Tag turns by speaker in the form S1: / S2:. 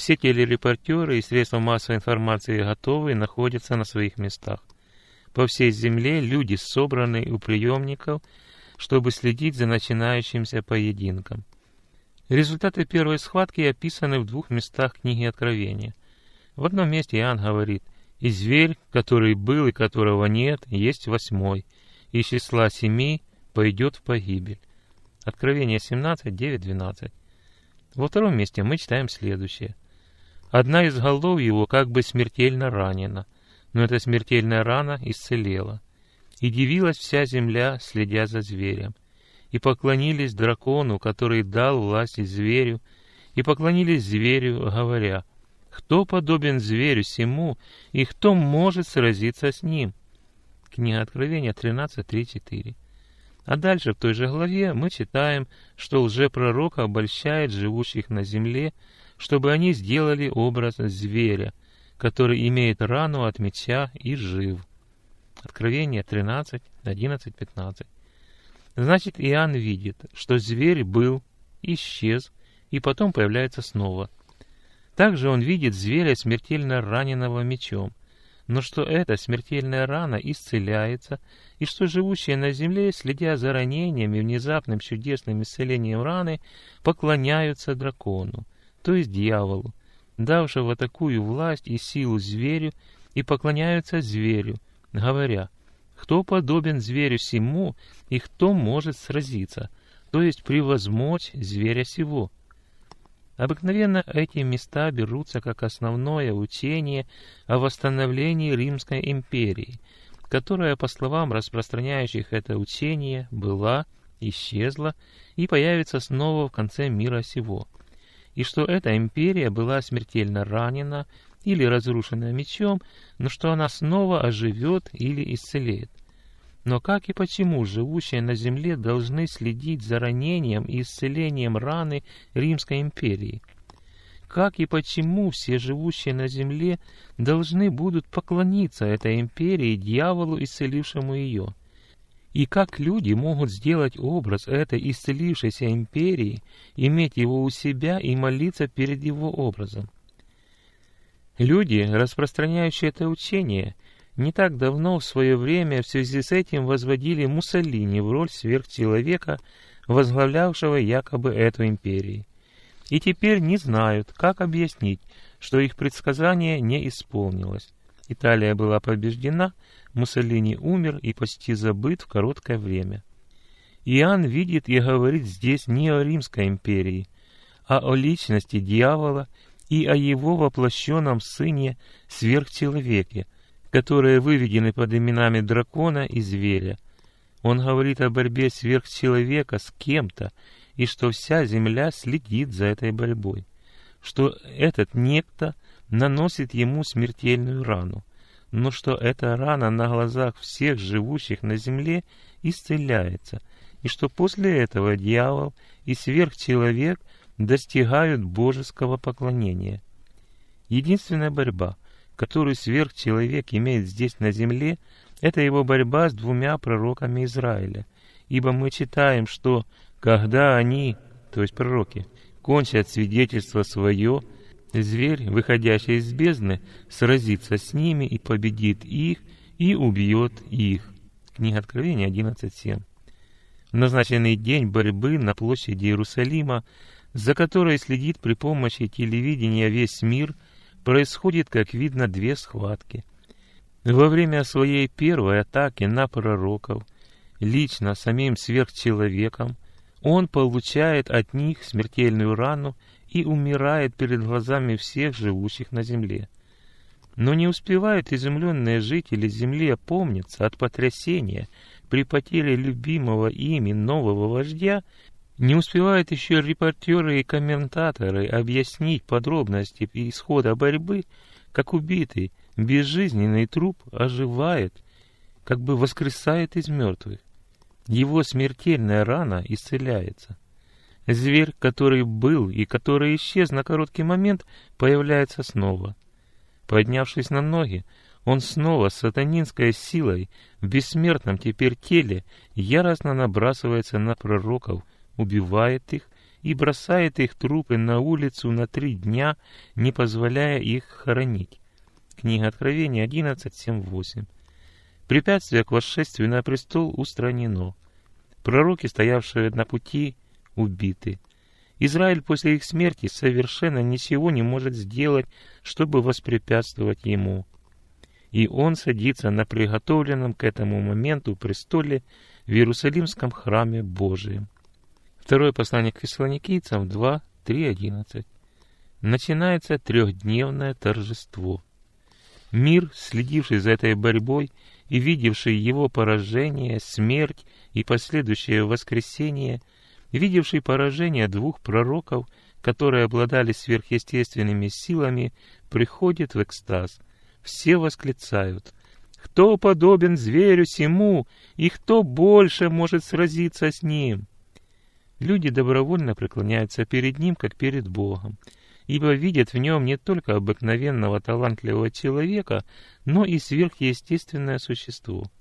S1: Все телерепортеры и средства массовой информации готовы и находятся на своих местах. По всей земле люди собраны у приемников, чтобы следить за начинающимся поединком. Результаты первой схватки описаны в 2 местах книги Откровения. В одном месте Иоанн говорит: «И зверь, который был и которого нет, есть 8, из числа 7 пойдет в погибель». Откровение 17, 9, 12. Во втором месте мы читаем следующее. «Одна из голов его как бы смертельно ранена, но эта смертельная рана исцелела. И дивилась вся земля, следя за зверем. И поклонились дракону, который дал власть зверю, и поклонились зверю, говоря: кто подобен зверю сему, и кто может сразиться с ним?» Книга Откровения 13, 3, 4. А дальше в той же главе мы читаем, что лжепророк обольщает живущих на земле, чтобы они сделали образ зверя, который имеет рану от меча и жив. Откровение 13, 11, 15. Значит, Иоанн видит, что зверь был, исчез и потом появляется снова. Также он видит зверя, смертельно раненого мечом, но что эта смертельная рана исцеляется, и что живущие на земле, следя за ранением и внезапным чудесным исцелением раны, поклоняются дракону, то есть дьяволу, давшего такую власть и силу зверю, и поклоняются зверю, говоря: кто подобен зверю сему, и кто может сразиться, то есть превозмочь зверя сего. Обыкновенно эти места берутся как основное учение о восстановлении Римской империи, которая, по словам распространяющих это учение, была, исчезла и появится снова в конце мира сего, и что эта империя была смертельно ранена или разрушена мечом, но что она снова оживет или исцелеет. Но как и почему живущие на земле должны следить за ранением и исцелением раны Римской империи? Как и почему все живущие на земле должны будут поклониться этой империи, дьяволу, исцелившему ее? И как люди могут сделать образ этой исцелившейся империи, иметь его у себя и молиться перед его образом? Люди, распространяющие это учение, не так давно в свое время в связи с этим возводили Муссолини в роль сверхчеловека, возглавлявшего якобы эту империю. И теперь не знают, как объяснить, что их предсказание не исполнилось. Италия была побеждена, Муссолини умер и почти забыт в короткое время. Иоанн видит и говорит здесь не о Римской империи, а о личности дьявола и о его воплощенном сыне сверхчеловеке, которые выведены под именами дракона и зверя. Он говорит о борьбе сверхчеловека с кем-то, и что вся земля следит за этой борьбой, что этот некто наносит ему смертельную рану, но что эта рана на глазах всех живущих на земле исцеляется, и что после этого дьявол и сверхчеловек достигают божеского поклонения. Единственная борьба, которую сверхчеловек имеет здесь на земле, это его борьба с 2 пророками Израиля, ибо мы читаем, что когда они, то есть пророки, кончат свидетельство свое, зверь, выходящий из бездны, сразится с ними и победит их, и убьет их. Книга Откровения 11.7. В назначенный день борьбы на площади Иерусалима, за которой следит при помощи телевидения весь мир, происходит, как видно, 2 схватки. Во время своей первой атаки на пророков, лично самим сверхчеловеком, он получает от них смертельную рану и умирает перед глазами всех живущих на земле. Но не успевают изумленные жители земли опомниться от потрясения при потере любимого ими нового вождя, не успевают еще репортеры и комментаторы объяснить подробности и исхода борьбы, как убитый, безжизненный труп оживает, как бы воскресает из мертвых. Его смертельная рана исцеляется. Зверь, который был и который исчез на короткий момент, появляется снова. Поднявшись на ноги, он снова с сатанинской силой в бессмертном теперь теле яростно набрасывается на пророков, убивает их и бросает их трупы на улицу на 3 дня, не позволяя их хоронить. Книга Откровения 11:7-8. Препятствие к восшествию на престол устранено. Пророки, стоявшие на пути, убиты. Израиль после их смерти совершенно ничего не может сделать, чтобы воспрепятствовать ему. И он садится на приготовленном к этому моменту престоле в Иерусалимском храме Божием. Второе послание к Фессалоникийцам 2:3-11. Начинается 3-дневное торжество. Мир, следивший за этой борьбой и видевший его поражение, смерть и последующее воскресение, видевший поражение 2 пророков, которые обладали сверхъестественными силами, приходит в экстаз. Все восклицают: «Кто подобен зверю сему, и кто больше может сразиться с ним?» Люди добровольно преклоняются перед ним, как перед Богом, ибо видят в нем не только обыкновенного талантливого человека, но и сверхъестественное существо.